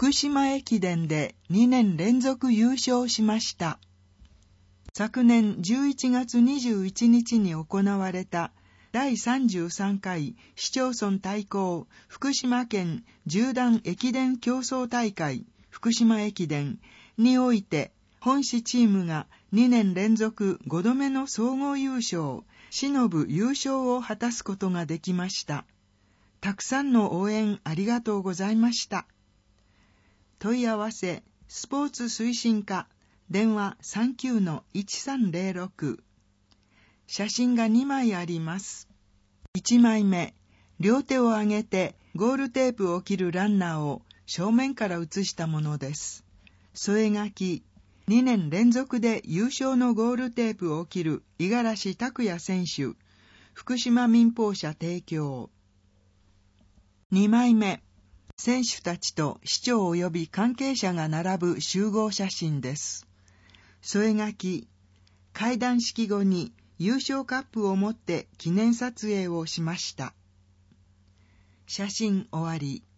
福島駅伝で2年連続優勝しました。昨年11月21日に行われた第33回市町村対抗福島県縦断駅伝競争大会福島駅伝において、本市チームが2年連続5度目の総合優勝、忍ぶ優勝を果たすことができました。たくさんの応援ありがとうございました。問い合わせ、スポーツ推進課、電話 39-1306。写真が2枚あります。1枚目、両手を上げてゴールテープを切るランナーを正面から写したものです。添え書き、2年連続で優勝のゴールテープを切る五十嵐拓也選手、福島民放社提供。2枚目、選手たちと市長及び関係者が並ぶ集合写真です。添え書き、階段式後に優勝カップを持って記念撮影をしました。写真終わり。